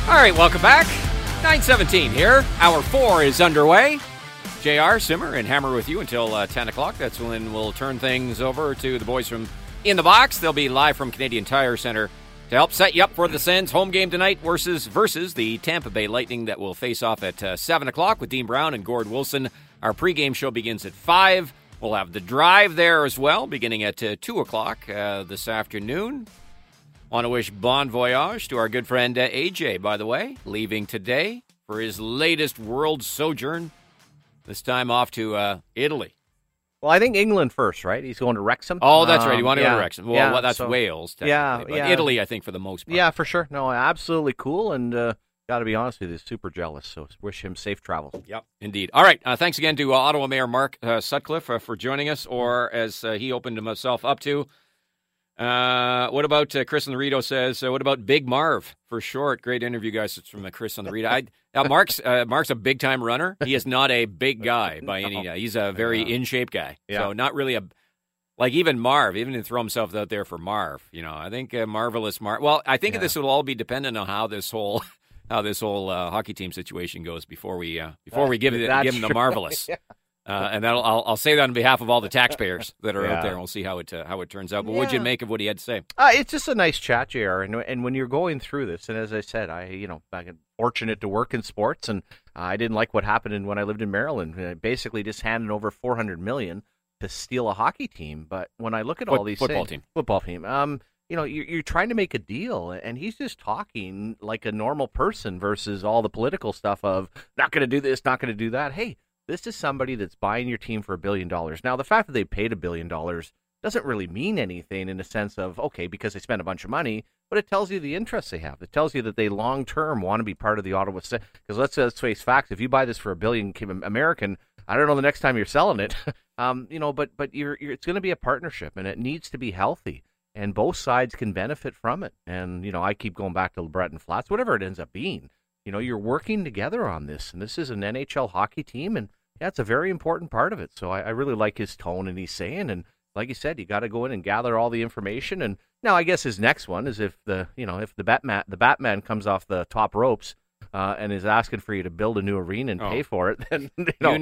All right, welcome back. 9:17 here. Hour 4 is underway. JR, Simmer, and Hammer with you until 10 o'clock. That's when we'll turn things over to the boys from In the Box. They'll be live from Canadian Tire Center to help set you up for the Sens home game tonight versus the Tampa Bay Lightning that will face off at 7 o'clock with Dean Brown and Gord Wilson. Our pregame show begins at 5. We'll have the drive there as well, beginning at 2 o'clock this afternoon. Want to wish bon voyage to our good friend AJ, by the way, leaving today for his latest world sojourn, this time off to Italy. Well, I think England first, right? He's going to Wrexham. Oh, that's right. He wanted to go to Wrexham. Well, that's so, Wales, technically. But Italy, I think, for the most part. Yeah, for sure. No, absolutely cool, and got to be honest with you, super jealous, so wish him safe travels. Yep, indeed. All right, thanks again to Ottawa Mayor Mark Sutcliffe for joining us, or as he opened himself up to, what about Chris on the Rito says, what about Big Marv for short? Great interview, guys. It's from Chris on the Rito. Mark's a big-time runner. He is not a big guy by any he's a very in-shape guy. Yeah. So not really even Marv, even to throw himself out there for Marv. I think Marvelous Marv. Well, I think this will all be dependent on how this whole hockey team situation goes before we give him the Marvelous. Yeah. And I'll say that on behalf of all the taxpayers that are out there, and we'll see how it turns out. But what'd you make of what he had to say? It's just a nice chat, JR. And when you're going through this, and as I said, I'm fortunate to work in sports, and I didn't like what happened when I lived in Maryland. Basically, just handing over $400 million to steal a hockey team. But when I look at all these football team, you're trying to make a deal, and he's just talking like a normal person versus all the political stuff of not going to do this, not going to do that. Hey. This is somebody that's buying your team for $1 billion. Now, the fact that they paid $1 billion doesn't really mean anything in the sense of, okay, because they spent a bunch of money, but it tells you the interests they have. It tells you that they long-term want to be part of the Ottawa Senators. Because let's face facts, if you buy this for $1 billion American, I don't know the next time you're selling it, but it's going to be a partnership, and it needs to be healthy, and both sides can benefit from it. And, I keep going back to LeBreton Flats, whatever it ends up being. You're working together on this, and this is an NHL hockey team, and it's a very important part of it. So I really like his tone and he's saying, and like you said, you got to go in and gather all the information. And now I guess his next one is if the Batman comes off the top ropes and is asking for you to build a new arena and pay for it, then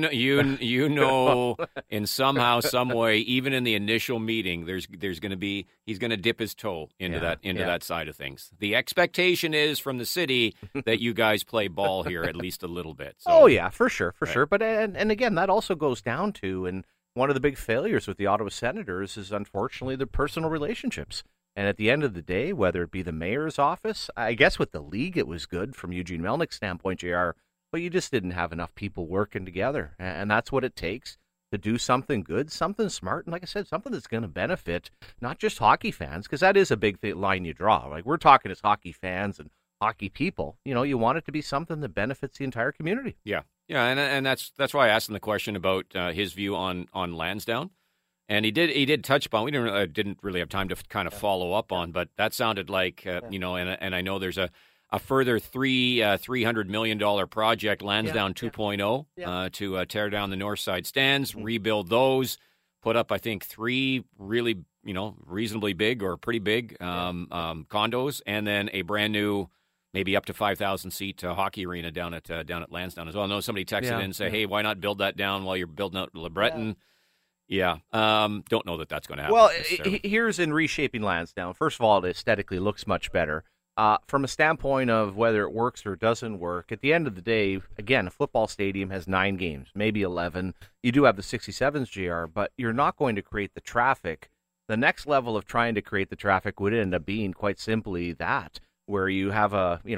in somehow, some way, even in the initial meeting, he's going to dip his toe into that side of things. The expectation is from the city that you guys play ball here at least a little bit. So, for sure. But and again, that also goes down to, and one of the big failures with the Ottawa Senators is unfortunately the personal relationships. And at the end of the day, whether it be the mayor's office, I guess with the league it was good from Eugene Melnick's standpoint, JR, but you just didn't have enough people working together. And that's what it takes to do something good, something smart, and like I said, something that's going to benefit not just hockey fans, because that is a big line you draw. Like, we're talking as hockey fans and hockey people. You want it to be something that benefits the entire community. Yeah, and that's why I asked him the question about his view on Lansdowne. And he did touch upon. We didn't really have time to kind of follow up on, but that sounded like and I know there's a further $300 million project, Lansdowne 2.0, to tear down the north side stands, rebuild those, put up I think 3 really reasonably big or pretty big condos, and then a brand new, maybe up to 5,000 seat hockey arena down at Lansdowne as well. I know somebody texted in and said, hey, why not build that down while you're building out LeBreton? Yeah. Don't know that that's going to happen. Well, here's in reshaping Lansdowne. First of all, it aesthetically looks much better. From a standpoint of whether it works or doesn't work, at the end of the day, again, a football stadium has 9 games, maybe 11. You do have the 67s, JR, but you're not going to create the traffic. The next level of trying to create the traffic would end up being quite simply that, where you have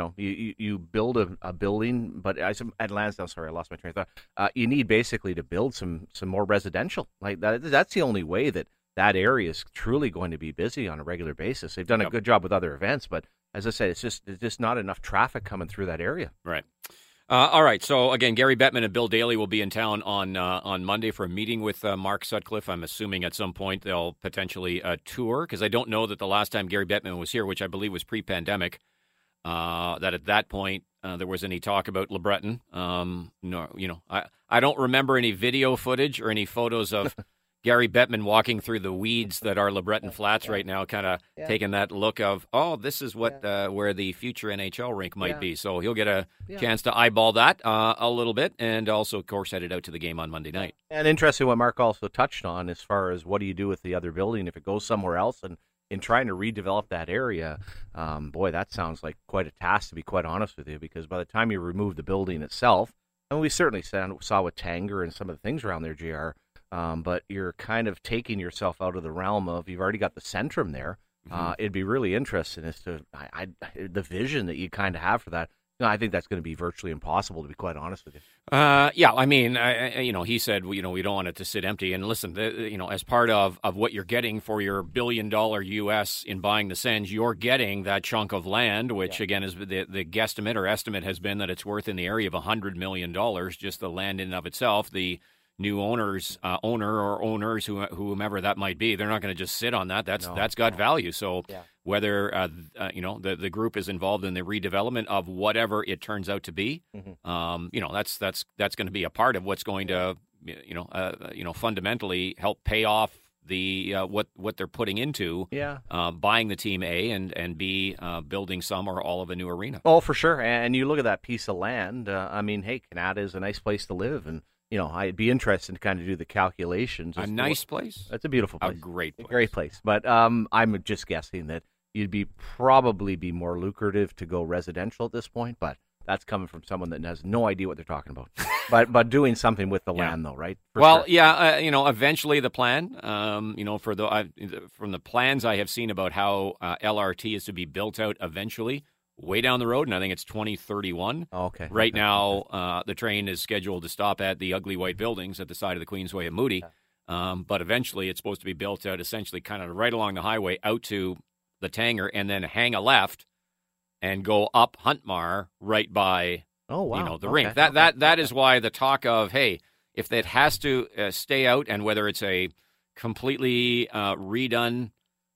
you build a building, but at Lansdowne, sorry, I lost my train of thought. You need basically to build some more residential. Like that's the only way that area is truly going to be busy on a regular basis. They've done a good job with other events, but as I said, it's just not enough traffic coming through that area. Right. All right. So again, Gary Bettman and Bill Daly will be in town on Monday for a meeting with Mark Sutcliffe. I'm assuming at some point they'll potentially tour, because I don't know that the last time Gary Bettman was here, which I believe was pre-pandemic, that at that point there was any talk about LeBreton. I don't remember any video footage or any photos of Gary Bettman walking through the weeds that are LeBreton Flats right now, kind of taking that look of, this is what where the future NHL rink might be. So he'll get a chance to eyeball that a little bit, and also, of course, headed out to the game on Monday night. And interesting what Mark also touched on as far as what do you do with the other building if it goes somewhere else, and in trying to redevelop that area, boy, that sounds like quite a task, to be quite honest with you, because by the time you remove the building itself, and we certainly saw with Tanger and some of the things around there, JR, but you're kind of taking yourself out of the realm of, you've already got the Centrum there. It'd be really interesting as to the vision that you kind of have for that. No, I think that's going to be virtually impossible, to be quite honest with you. I mean, he said, we don't want it to sit empty. And listen, as part of what you're getting for your $1 billion US in buying the Sens, you're getting that chunk of land, which again is the guesstimate or estimate has been that it's worth in the area of $100 million, just the land in and of itself. The new owners, whomever that might be, they're not going to just sit on that. That's got value. So whether the group is involved in the redevelopment of whatever it turns out to be, that's going to be a part of what's going to fundamentally help pay off the what they're putting into buying the Team A and B building some or all of a new arena. Oh, for sure. And you look at that piece of land. Canada is a nice place to live, and I'd be interested to kind of do the calculations. A nice place? It's a beautiful place. A great place. A great place. But I'm just guessing that you'd probably be more lucrative to go residential at this point, but that's coming from someone that has no idea what they're talking about. but doing something with the land, though, right? Eventually the plan, from the plans I have seen about how LRT is to be built out eventually, way down the road, and I think it's 2031. Oh, okay. Right now, the train is scheduled to stop at the ugly white buildings at the side of the Queensway at Moody. But eventually it's supposed to be built out essentially kind of right along the highway out to the Tanger and then hang a left and go up Huntmar right by the rink. That is why the talk of, hey, if it has to stay out, and whether it's a completely redone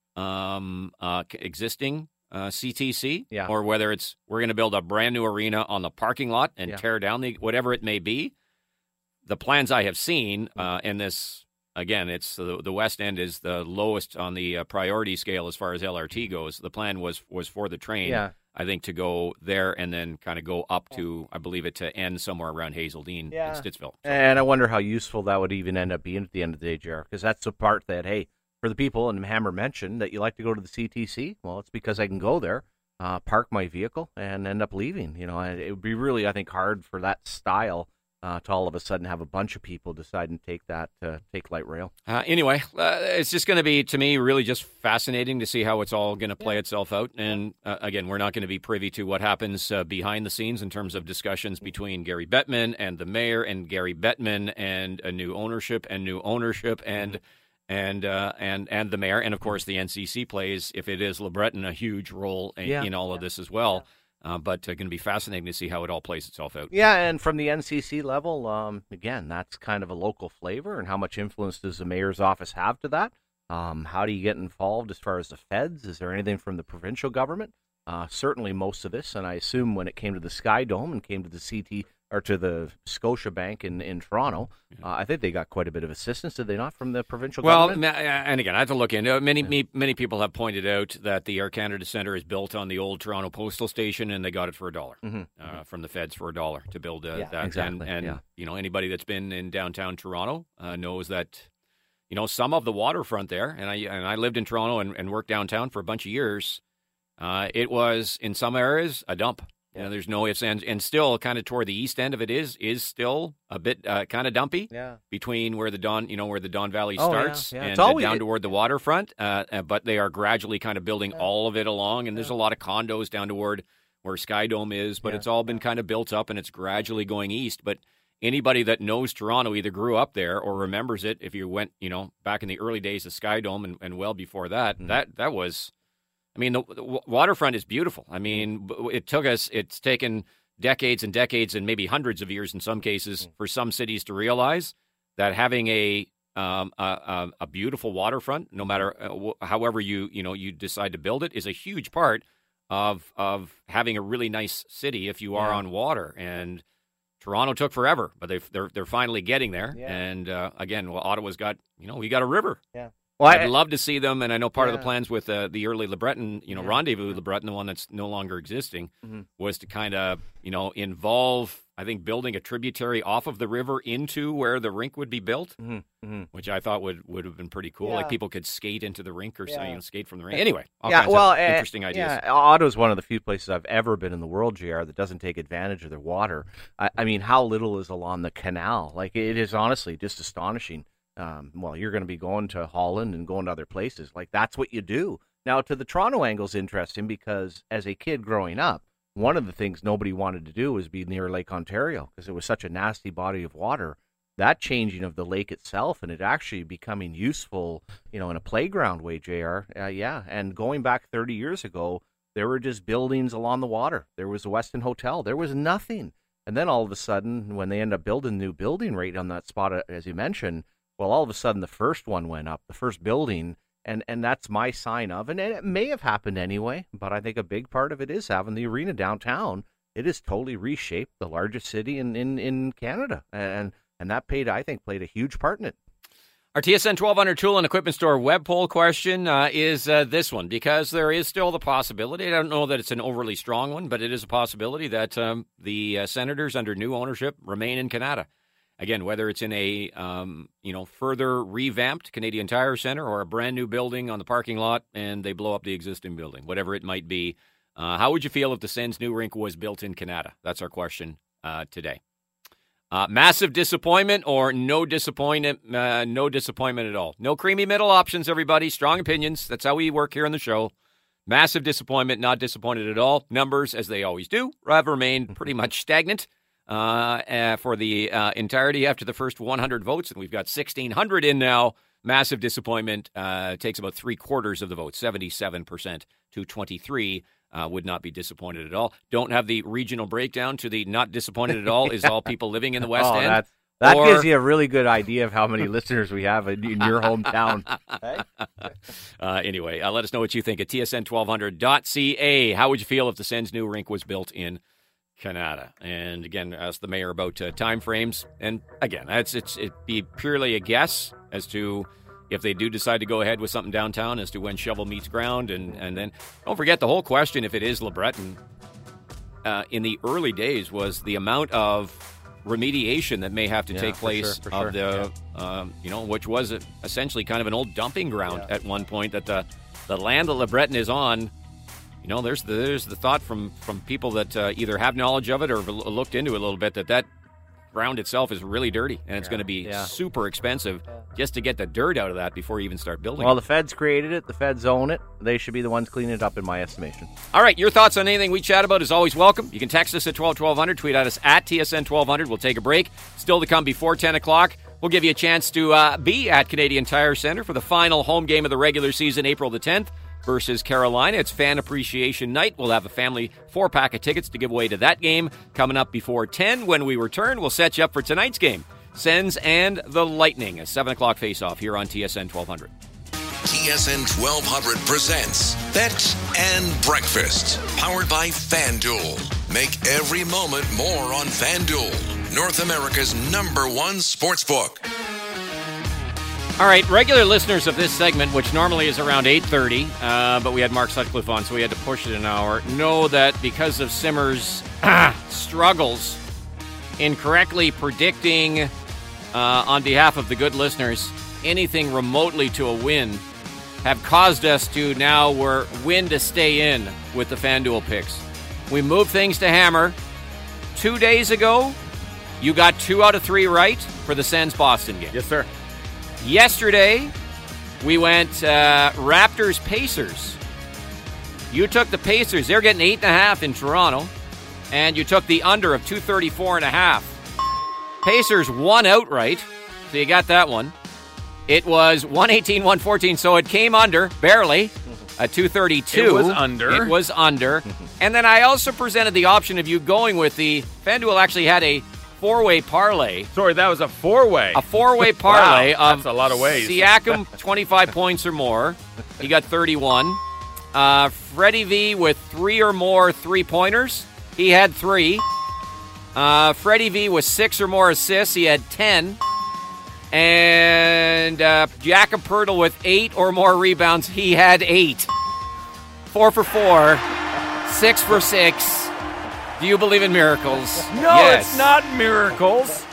existing CTC, or whether it's we're going to build a brand new arena on the parking lot and tear down whatever it may be. The plans I have seen, and this, again, it's the West End is the lowest on the priority scale as far as LRT goes. The plan was for the train, I think, to go there and then kind of go up to, I believe it to end somewhere around Hazeldean in Stittsville. So. And I wonder how useful that would even end up being at the end of the day, JR, because that's the part that, hey, for the people, and Hammer mentioned that you like to go to the CTC. Well, it's because I can go there, park my vehicle, and end up leaving. And it would be really, I think, hard for that style to all of a sudden have a bunch of people deciding to take light rail. Anyway, it's just going to be, to me, really just fascinating to see how it's all going to play itself out. And again, we're not going to be privy to what happens behind the scenes in terms of discussions between Gary Bettman and the mayor and Gary Bettman and a new ownership and the mayor, and of course the NCC plays, if it is LeBreton, a huge role in all of this as well. But going to be fascinating to see how it all plays itself out. Yeah, and from the NCC level, again, that's kind of a local flavor, and how much influence does the mayor's office have to that? How do you get involved as far as the feds? Is there anything from the provincial government? Certainly most of this, and I assume when it came to the Sky Dome and came to the CT or to the Scotiabank in Toronto, I think they got quite a bit of assistance, did they not, from the provincial government? Well, and again, I have to look into it. Many people have pointed out that the Air Canada Centre is built on the old Toronto Postal Station, and they got it for $1 from the feds for $1 to build that. Exactly. And anybody that's been in downtown Toronto knows that some of the waterfront there, and I lived in Toronto and worked downtown for a bunch of years. It was in some areas a dump. There's no ifs, and still kind of toward the east end of it is still a bit kind of dumpy between where the Don Valley starts and down toward the waterfront. But they are gradually kind of building all of it along, and there's a lot of condos down toward where Sky Dome is, but it's all been kind of built up, and it's gradually going east. But anybody that knows Toronto either grew up there or remembers it. If you went, back in the early days of Sky Dome and well before that, that was. I mean, the waterfront is beautiful. I mean, it's taken decades and decades and maybe hundreds of years in some cases for some cities to realize that having a beautiful waterfront, no matter however you decide to build it, is a huge part of having a really nice city if you are on water. And Toronto took forever, but they're finally getting there. Yeah. And again, Ottawa's got we got a river. Yeah. Well, I'd love to see them, and I know part of the Yeah. plans with the early LeBreton, Rendezvous LeBreton, the one that's no longer existing, Mm-hmm. was to kind of involve, I think, building a tributary off of the river into where the rink would be built, which I thought would have been pretty cool. Yeah. Like people could skate into the rink or Yeah. skate from the rink. Anyway, all kinds of interesting ideas. Yeah, Ottawa's one of the few places I've ever been in the world, JR, that doesn't take advantage of their water. I mean, how little is along the canal? Like, it is honestly just astonishing. Well, you're going to be going to Holland and going to other places. Like, that's what you do. Now, to the Toronto angle's interesting because as a kid growing up, one of the things nobody wanted to do was be near Lake Ontario because it was such a nasty body of water. That changing of the lake itself and it actually becoming useful, in a playground way, JR. Yeah. And going back 30 years ago, there were just buildings along the water. There was the Westin Hotel. There was nothing. And then all of a sudden, when they end up building a new building right on that spot, as you mentioned, well, all of a sudden the first one went up, the first building, and that's my sign of, and it may have happened anyway, but I think a big part of it is having the arena downtown. It has totally reshaped the largest city in Canada, and that played a huge part in it. Our TSN 1200 Tool and Equipment Store web poll question is this one, because there is still the possibility, I don't know that it's an overly strong one, but it is a possibility that the Senators under new ownership remain in Canada. Again, whether it's in a further revamped Canadian Tire Center or a brand new building on the parking lot and they blow up the existing building, whatever it might be, how would you feel if the Sens' new rink was built in Canada? That's our question today. Massive disappointment or no disappointment? No disappointment at all. No creamy middle options, everybody. Strong opinions. That's how we work here on the show. Massive disappointment, not disappointed at all. Numbers, as they always do, have remained pretty much stagnant. For the entirety after the first 100 votes, and we've got 1,600 in now. Massive disappointment. Takes about 3/4 of the vote, 77% to 23%. Would not be disappointed at all. Don't have the regional breakdown to the not disappointed at all is all people living in the West End. That gives you a really good idea of how many listeners we have in your hometown. Anyway, let us know what you think at tsn1200.ca. How would you feel if the Sens' new rink was built in Canada? And again, ask the mayor about time frames. And again, it'd be purely a guess as to if they do decide to go ahead with something downtown as to when shovel meets ground. And then don't forget the whole question, if it is LeBreton, in the early days was the amount of remediation that may have to take place which was essentially kind of an old dumping ground at one point, that the land that LeBreton is on. There's the thought from people that either have knowledge of it or have looked into it a little bit that ground itself is really dirty, and it's going to be super expensive just to get the dirt out of that before you even start building. Well, the feds created it. The feds own it. They should be the ones cleaning it up, in my estimation. All right, your thoughts on anything we chat about is always welcome. You can text us at 1200, tweet at us at TSN1200. We'll take a break. Still to come before 10 o'clock. We'll give you a chance to be at Canadian Tire Center for the final home game of the regular season, April the 10th. Versus Carolina. It's Fan Appreciation Night. We'll have a family 4-pack of tickets to give away to that game coming up before 10. When we return, we'll set you up for tonight's game. Sens and the Lightning, a 7 o'clock face-off here on TSN 1200. TSN 1200 presents Bet and Breakfast, powered by FanDuel. Make every moment more on FanDuel, North America's #1 sportsbook. All right, regular listeners of this segment, which normally is around 8:30, but we had Mark Sutcliffe on, so we had to push it an hour, know that because of Simmer's struggles in correctly predicting, on behalf of the good listeners, anything remotely to a win, have caused us to now win to stay in with the FanDuel picks. We moved things to Hammer. 2 days ago, you got 2 out of 3 right for the Sens-Boston game. Yes, sir. Yesterday, we went Raptors-Pacers. You took the Pacers. They're getting 8.5 in Toronto. And you took the under of 234.5. Pacers won outright, so you got that one. It was 118-114, so it came under, barely, at 232. It was under. It was under. And then I also presented the option of you going with FanDuel actually had a 4-way parlay. Sorry, that was a 4-way. A 4-way parlay wow, of that's a lot of ways. Siakam, 25 points or more. He got 31. Freddie V with 3 or more 3-pointers. He had 3. Freddie V with 6 or more assists. He had 10. And Jakob Poeltl with 8 or more rebounds. He had 8. 4 for 4. 6 for 6. Do you believe in miracles? No, Yes. it's not miracles.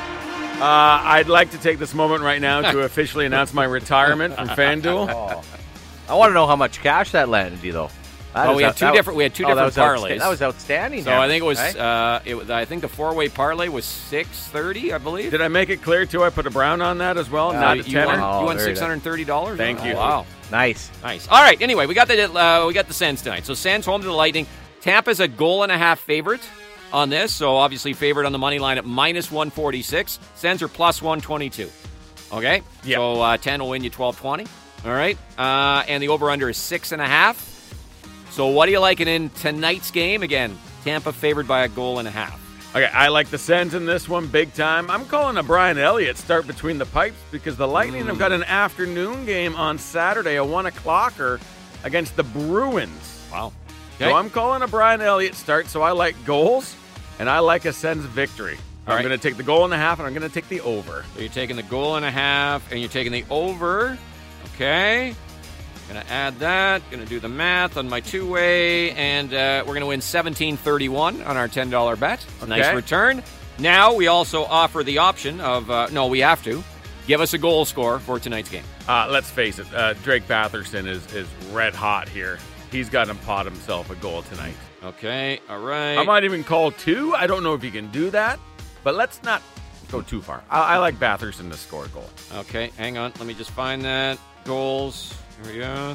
I'd like to take this moment right now to officially announce my retirement from FanDuel. I want to know how much cash that landed you, though. We had two different parlays. That was outstanding. So I think it was. I think the 4-way parlay was $630, I believe. Did I make it clear too? I put a brown on that as well, not a you tenner. won very $630. Thank you. Wow, Nice. nice. All right. Anyway, we got the Sens tonight. So Sens home to the Lightning. Tampa's a 1.5 favorite on this. So obviously favored on the money line at -146. Sens are +122. Okay. Yep. So 10 will win you 12-20. All right. And the over/under is 6.5. So what are you liking in tonight's game? Again, Tampa favored by 1.5 goals. Okay, I like the Sens in this one big time. I'm calling a Brian Elliott start between the pipes because the Lightning have got an afternoon game on Saturday, a 1 o'clocker against the Bruins. Wow. So I'm calling a Brian Elliott start, so I like goals, and I like a Sens victory. All I'm right. going to take the 1.5, and I'm going to take the over. So you're taking the 1.5, and you're taking the over. Okay. Going to add that. Going to do the math on my two-way, and we're going to win $17.31 on our $10 bet. Nice Okay. return. Now we also offer the option of, we have to, give us a goal score for tonight's game. Let's face it, Drake Batherson is red hot here. He's got to pot himself a goal tonight. Okay, all right. I might even call 2. I don't know if he can do that, but let's not go too far. I like Batherson to score a goal. Okay, hang on. Let me just find that. Goals. Here we go.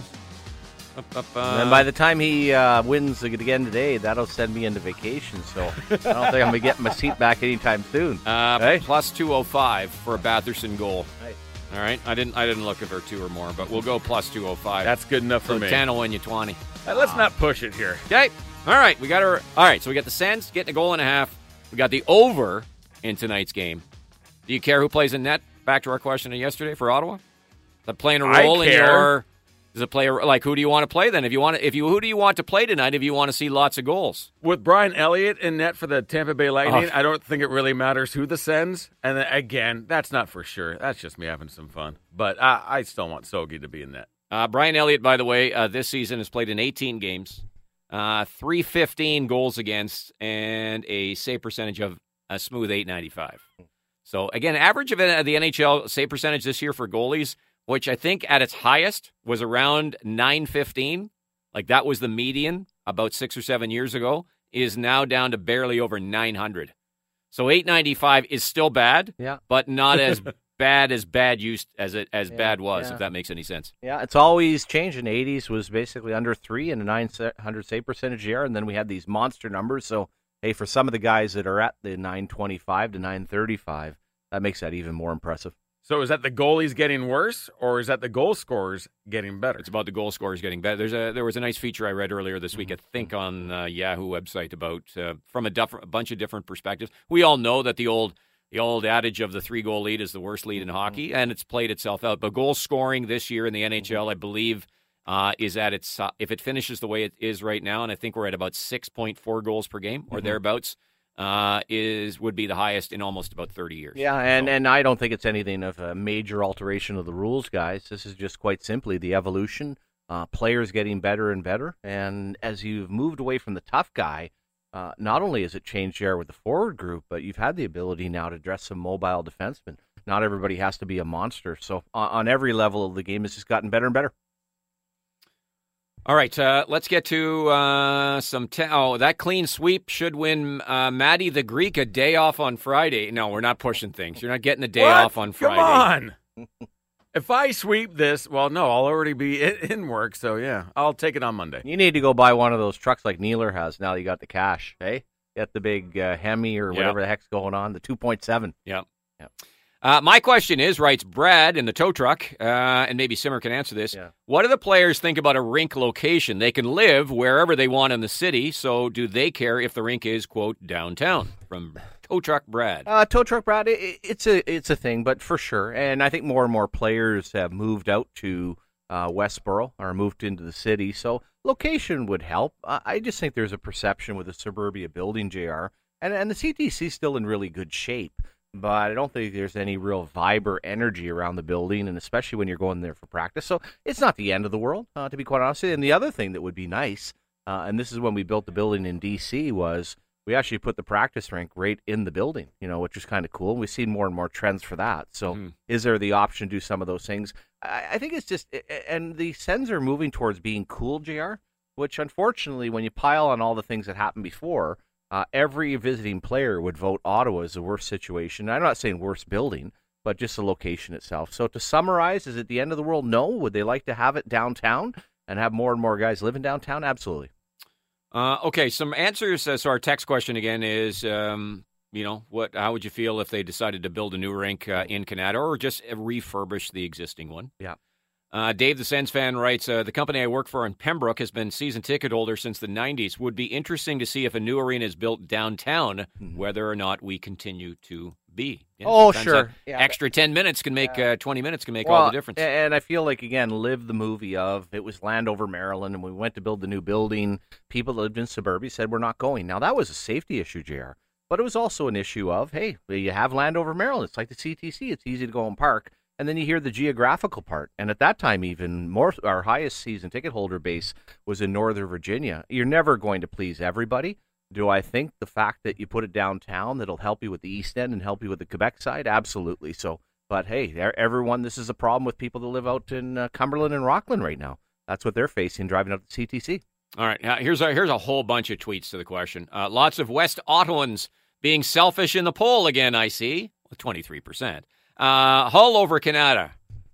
And then by the time he wins again today, that'll send me into vacation. So I don't think I'm going to get my seat back anytime soon. Hey? Plus 205 for a Batherson goal. Nice. All right. I didn't look at her 2 or more, but we'll go plus 205. That's good enough for so me. 10 will win you 20. Let's not push it here. Okay. All right. We got her. All right. So we got the Sens getting a 1.5. We got the over in tonight's game. Do you care who plays in net? Back to our question of yesterday for Ottawa. Is that playing a role in your? Does it play like who do you want to play then? Who do you want to play tonight if you want to see lots of goals? With Brian Elliott in net for the Tampa Bay Lightning, I don't think it really matters who the sends. And then, again, that's not for sure. That's just me having some fun. But I still want Sogi to be in net. Brian Elliott, by the way, this season has played in 18 games, 315 goals against, and a save percentage of a smooth .895. So, again, average of the NHL save percentage this year for goalies, which I think at its highest was around .915, like that was the median about 6 or 7 years ago, is now down to barely over .900. So .895 is still bad, but not as bad as bad was, if that makes any sense. Yeah, it's always changed. In the 80s was basically under 3 and a 900 save percentage year, and then we had these monster numbers. So, hey, for some of the guys that are at the 925 to 935, that makes that even more impressive. So is that the goalies getting worse, or is that the goal scorers getting better? It's about the goal scorers getting better. There was a nice feature I read earlier this week, I think, on Yahoo website about from a bunch of different perspectives. We all know that the old adage of the 3-goal lead is the worst lead in hockey, and it's played itself out. But goal scoring this year in the NHL, I believe, is at its if it finishes the way it is right now, and I think we're at about 6.4 goals per game or thereabouts. Would be the highest in almost about 30 years. Yeah, and I don't think it's anything of a major alteration of the rules, guys. This is just quite simply the evolution, players getting better and better. And as you've moved away from the tough guy, not only has it changed there with the forward group, but you've had the ability now to dress some mobile defensemen. Not everybody has to be a monster. So on every level of the game, it's just gotten better and better. All right, let's get to that clean sweep should win Maddie the Greek a day off on Friday. No, we're not pushing things. You're not getting a day off on Friday. Come on. If I sweep this, well, no, I'll already be in work, so yeah, I'll take it on Monday. You need to go buy one of those trucks like Neeler has now that you got the cash, hey? Get the big Hemi or whatever the heck's going on, the 2.7. Yep. My question is, writes Brad in the tow truck, and maybe Simmer can answer this. Yeah. What do the players think about a rink location? They can live wherever they want in the city, so do they care if the rink is, quote, downtown? From tow truck Brad. Tow truck Brad, it's a thing, but for sure. And I think more and more players have moved out to Westboro or moved into the city, so location would help. I just think there's a perception with a suburbia building, JR. And the CTC is still in really good shape, but I don't think there's any real vibe or energy around the building, and especially when you're going there for practice. So it's not the end of the world, to be quite honest with you. And the other thing that would be nice, and this is when we built the building in D.C., was we actually put the practice rink right in the building, which is kind of cool. We've seen more and more trends for that. So is there the option to do some of those things? I think it's just, and the Sens are moving towards being cool, JR, which unfortunately, when you pile on all the things that happened before, every visiting player would vote Ottawa as the worst situation. I'm not saying worst building, but just the location itself. So to summarize, is it the end of the world? No. Would they like to have it downtown and have more and more guys living downtown? Absolutely. Okay, some answers. So our text question again is, how would you feel if they decided to build a new rink in Canada or just refurbish the existing one? Yeah. Dave, the Sens fan, writes, the company I work for in Pembroke has been season ticket holder since the 90s. Would be interesting to see if a new arena is built downtown, whether or not we continue to be. Sure. Extra 10 minutes can make 20 minutes can make all the difference. And I feel like, again, live the movie of it was Landover, Maryland, and we went to build the new building. People that lived in suburbia said we're not going. Now, that was a safety issue, JR, but it was also an issue of, hey, you have Landover, Maryland. It's like the CTC. It's easy to go and park. And then you hear the geographical part. And at that time, even more, our highest season ticket holder base was in Northern Virginia. You're never going to please everybody. Do I think the fact that you put it downtown that'll help you with the East End and help you with the Quebec side? Absolutely. So, but hey, everyone, this is a problem with people that live out in Cumberland and Rockland right now. That's what they're facing driving up the CTC. All right. Now, here's a whole bunch of tweets to the question. Lots of West Ottawans being selfish in the poll again, I see, with 23%. Hull over Canada.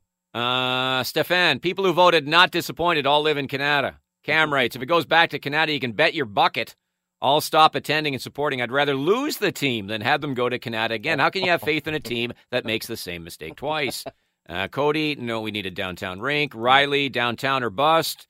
Stefan, people who voted not disappointed all live in Canada. Cam writes, if it goes back to Canada, you can bet your bucket I'll stop attending and supporting. I'd rather lose the team than have them go to Canada again. How can you have faith in a team that makes the same mistake twice? Cody, no, we need a downtown rink. Riley, downtown or bust.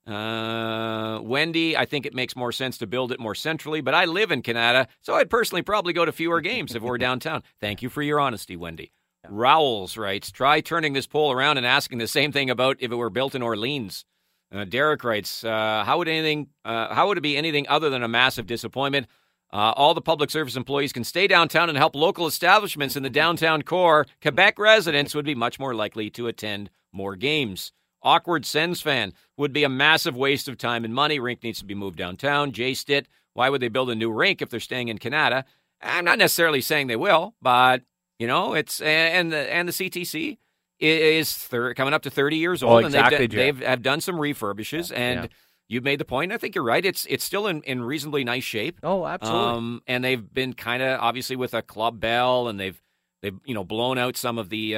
Wendy, I think it makes more sense to build it more centrally, but I live in Canada, so I'd personally probably go to fewer games if we're downtown. Thank you for your honesty, Wendy. Rowles writes, try turning this poll around and asking the same thing about if it were built in Orleans. Derek writes, how would it be anything other than a massive disappointment? All the public service employees can stay downtown and help local establishments in the downtown core. Quebec residents would be much more likely to attend more games. Awkward Sens fan, would be a massive waste of time and money. Rink needs to be moved downtown. Jay Stitt, why would they build a new rink if they're staying in Canada? I'm not necessarily saying they will, but it's and the CTC is coming up to 30 years old, exactly, and they've done some refurbishes, and you've made the point. I think you're right. It's still in reasonably nice shape. Oh, absolutely. And they've been kind of obviously with a Club Bell, and they've blown out some of the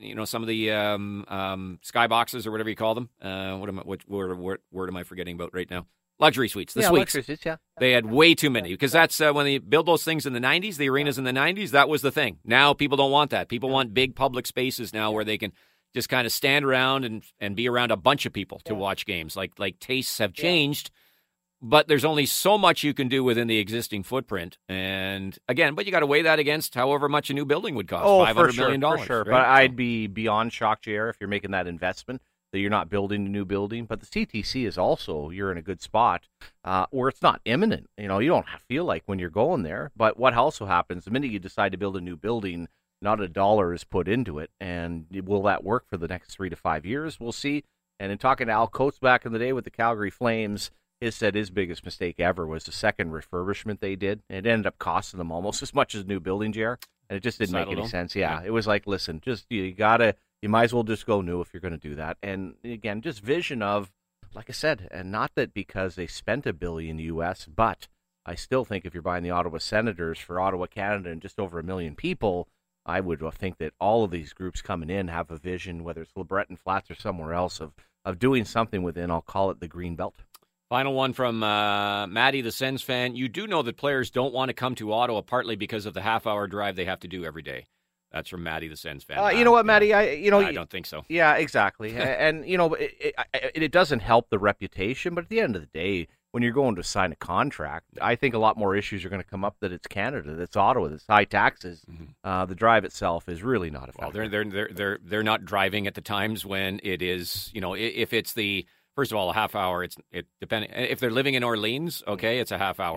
skyboxes or whatever you call them. What word am I forgetting about right now? Luxury suites. The suites. Luxury suites, yeah. They had way too many because that's when they built those things in the 90s, the arenas in the 90s, that was the thing. Now people don't want that. People want big public spaces now where they can just kind of stand around and be around a bunch of people to watch games. Like tastes have changed, but there's only so much you can do within the existing footprint. And again, but you got to weigh that against however much a new building would cost. $500 million. For sure. Right? But I'd be beyond shocked, JR, if you're making that investment, that you're not building a new building. But the CTC is also, you're in a good spot where it's not imminent. You don't feel like when you're going there. But what also happens, the minute you decide to build a new building, not a dollar is put into it. And will that work for the next 3 to 5 years? We'll see. And in talking to Al Coates back in the day with the Calgary Flames, he said his biggest mistake ever was the second refurbishment they did. It ended up costing them almost as much as a new building, JR. And it just didn't make any sense. Yeah, it was like, listen, just you might as well just go new if you're going to do that. And again, just vision of, like I said, and not that because they spent $1 billion US, but I still think if you're buying the Ottawa Senators for Ottawa, Canada, and just over 1 million people, I would think that all of these groups coming in have a vision, whether it's LeBreton Flats or somewhere else, of doing something within, I'll call it the Green Belt. Final one from Maddie, the Sens fan. You do know that players don't want to come to Ottawa partly because of the half-hour drive they have to do every day. That's from Maddie, the Sens fan. You know what, Maddie? I don't think so. Yeah, exactly. And it doesn't help the reputation, but at the end of the day, when you're going to sign a contract, I think a lot more issues are going to come up that it's Canada, that's Ottawa, that's high taxes. Mm-hmm. The drive itself is really not effective. Well, they're not driving at the times when it is. If it's the first of all a half hour, it depending if they're living in Orleans, okay, it's a half hour.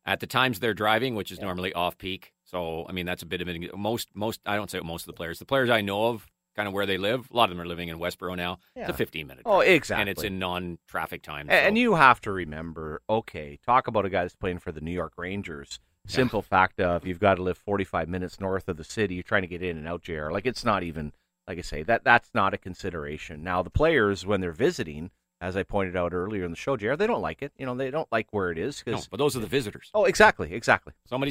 at the times they're driving, which is normally off-peak. So, I mean, that's a bit of it. Most, I don't say most of the players. The players I know of, kind of where they live, a lot of them are living in Westboro now. Yeah. It's a 15-minute Oh, drive. exactly. And it's in non-traffic time. And so. you have to remember, okay, talk about a guy that's playing for the New York Rangers. Simple fact of you've got to live 45 minutes north of the city. You're trying to get in and out, JR. Like, it's not even, like I say, that's not a consideration. Now, the players, when they're visiting, as I pointed out earlier in the show, JR, they don't like it. You know, they don't like where it is. No, but those are the visitors. Oh, exactly. Somebody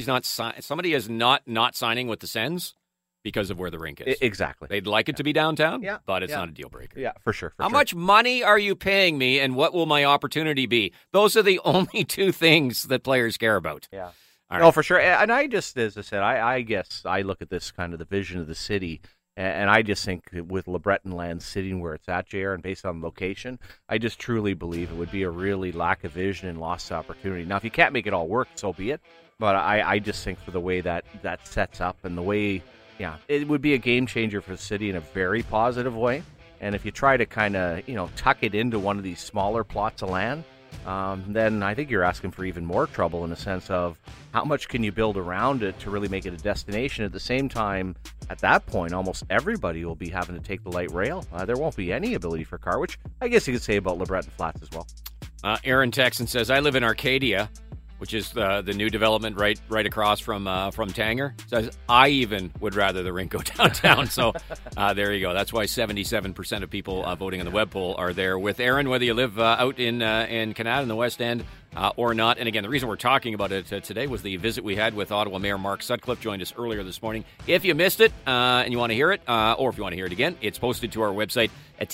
is not signing with the Sens because of where the rink is. Exactly. They'd like it to be downtown, Yeah. but it's not a deal breaker. Yeah, for sure. How much money are you paying me, and what will my opportunity be? Those are the only two things that players care about. Yeah. All No, right. for sure. And I just, as I said, I guess I look at this kind of the vision of the city, and I just think with LeBreton Land sitting where it's at, JR, and based on location, I just truly believe it would be a really lack of vision and lost opportunity. Now, if you can't make it all work, so be it. But I just think for the way that sets up and the way, it would be a game changer for the city in a very positive way. And if you try to kind of, tuck it into one of these smaller plots of land, then I think you're asking for even more trouble in the sense of how much can you build around it to really make it a destination. At the same time, at that point, almost everybody will be having to take the light rail. There won't be any ability for car, which I guess you could say about LeBreton Flats as well. Aaron Texan says, I live in Arcadia, which is the new development right across from Tanger. Says, I even would rather the rink go downtown. So there you go. That's why 77% of people voting on the web poll are there with Aaron, whether you live out in Canada in the West End or not. And again, the reason we're talking about it today was the visit we had with Ottawa Mayor Mark Sutcliffe, joined us earlier this morning. If you missed it and you want to hear it, or if you want to hear it again, it's posted to our website at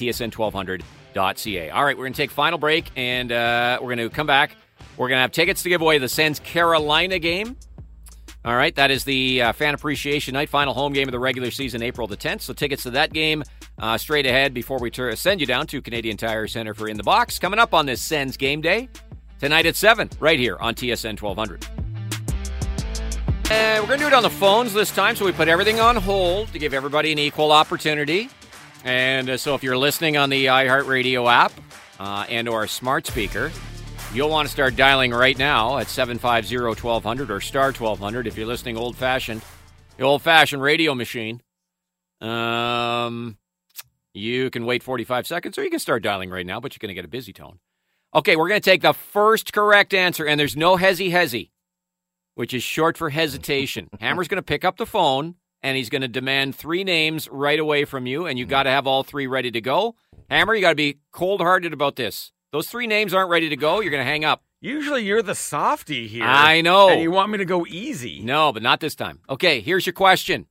tsn1200.ca. All right, we're going to take final break, and we're going to come back. We're going to have tickets to give away the Sens Carolina game. All right, that is the Fan Appreciation Night, final home game of the regular season, April the 10th. So tickets to that game straight ahead before we send you down to Canadian Tire Center for In the Box. Coming up on this Sens game day, tonight at 7, right here on TSN 1200. And we're going to do it on the phones this time, so we put everything on hold to give everybody an equal opportunity. And so if you're listening on the iHeartRadio app and or a smart speaker, you'll want to start dialing right now at 750-1200 or star 1200 if you're listening old-fashioned, the old-fashioned radio machine. You can wait 45 seconds or you can start dialing right now, but you're going to get a busy tone. Okay, we're going to take the first correct answer, and there's no hezzy, which is short for hesitation. Hammer's going to pick up the phone, and he's going to demand 3 names right away from you, and you got to have all 3 ready to go. Hammer, you got to be cold-hearted about this. Those 3 names aren't ready to go. You're going to hang up. Usually you're the softy here. I know. And you want me to go easy. No, but not this time. Okay, here's your question.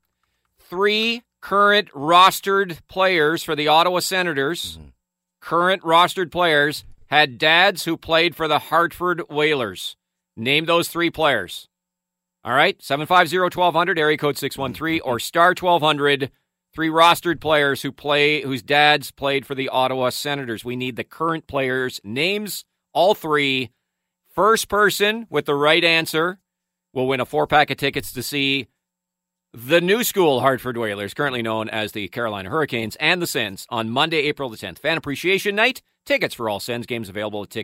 3 current rostered players for the Ottawa Senators, current rostered players, had dads who played for the Hartford Whalers. Name those 3 players. All right, 750-1200, area code 613, or star 1200. 3 rostered players whose dads played for the Ottawa Senators. We need the current players' names, all 3. First person with the right answer will win a 4-pack of tickets to see the new school Hartford Whalers, currently known as the Carolina Hurricanes, and the Sens on Monday, April the 10th. Fan Appreciation Night. Tickets for all Sens games available at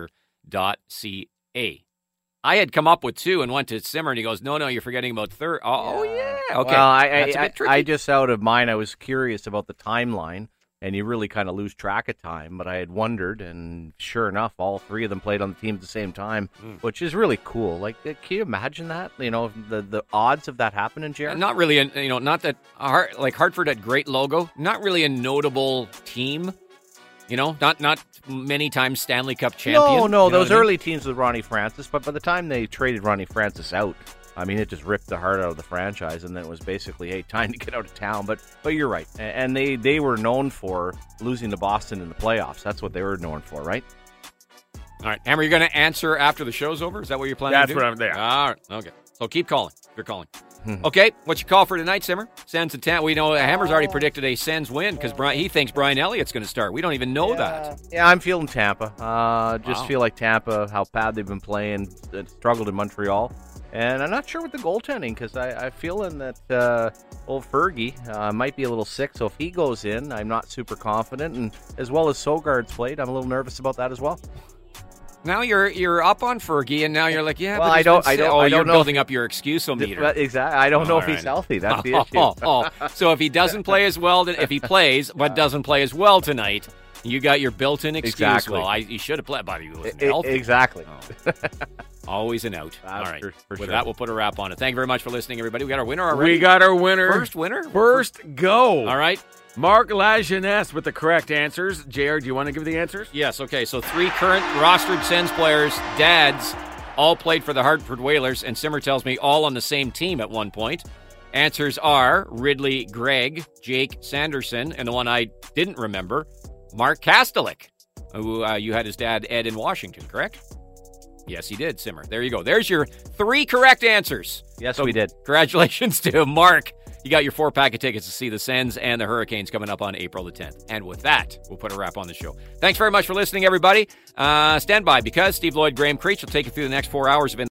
Ticketmaster.ca. I had come up with 2 and went to Simmer, and he goes, no, you're forgetting about third. Oh, yeah. Okay. Well, That's a bit tricky. I just out of mine, I was curious about the timeline, and you really kind of lose track of time, but I had wondered, and sure enough, all 3 of them played on the team at the same time, which is really cool. Like, can you imagine that? You know, the odds of that happening, Jared? Not really, not that, like Hartford had great logo, not really a notable team. You know, not many times Stanley Cup champion. No, you know those what I mean? early teams with Ronnie Francis, but by the time they traded Ronnie Francis out, I mean, it just ripped the heart out of the franchise, and then it was basically, hey, time to get out of town. But you're right, and they were known for losing to Boston in the playoffs. That's what they were known for, right? All right, Hammer, you're going to answer after the show's over? Is that what you're planning to do? That's what I'm there. All right, okay. So keep calling. You're calling. Okay, what's your call for tonight, Simmer? Sens and Tampa. We know Hammer's already predicted a Sens win because he thinks Brian Elliott's going to start. We don't even know that. Yeah, I'm feeling Tampa. Feel like Tampa, how bad they've been playing, struggled in Montreal. And I'm not sure with the goaltending because I'm feeling that old Fergie might be a little sick. So if he goes in, I'm not super confident. And as well as Sogard's played, I'm a little nervous about that as well. Now you're up on Fergie, and now you're like, yeah. Well, but I don't you're know building up your excuse-o-meter. Exactly. I don't know if All he's right. healthy. That's the issue. So if he doesn't play as well, if he plays but doesn't play as well tonight, you got your built-in excuse. Exactly. Well, you should have played, but he wasn't healthy. Exactly. Oh. Always an out. All right. for With sure. that, we'll put a wrap on it. Thank you very much for listening, everybody. We got our winner already. We got our winner. First winner? First go. All right. Mark Lajeunesse with the correct answers. JR, do you want to give the answers? Yes, okay. So 3 current rostered Sens players, dads, all played for the Hartford Whalers, and Simmer tells me all on the same team at one point. Answers are Ridley Gregg, Jake Sanderson, and the one I didn't remember, Mark Kastelik, who you had his dad, Ed, in Washington, correct? Yes, he did, Simmer. There you go. There's your 3 correct answers. Yes, So we did. Congratulations to Mark. You got your 4-pack of tickets to see the Sens and the Hurricanes coming up on April the 10th. And with that, we'll put a wrap on the show. Thanks very much for listening, everybody. Stand by, because Steve Lloyd, Graham Creech will take you through the next 4 hours of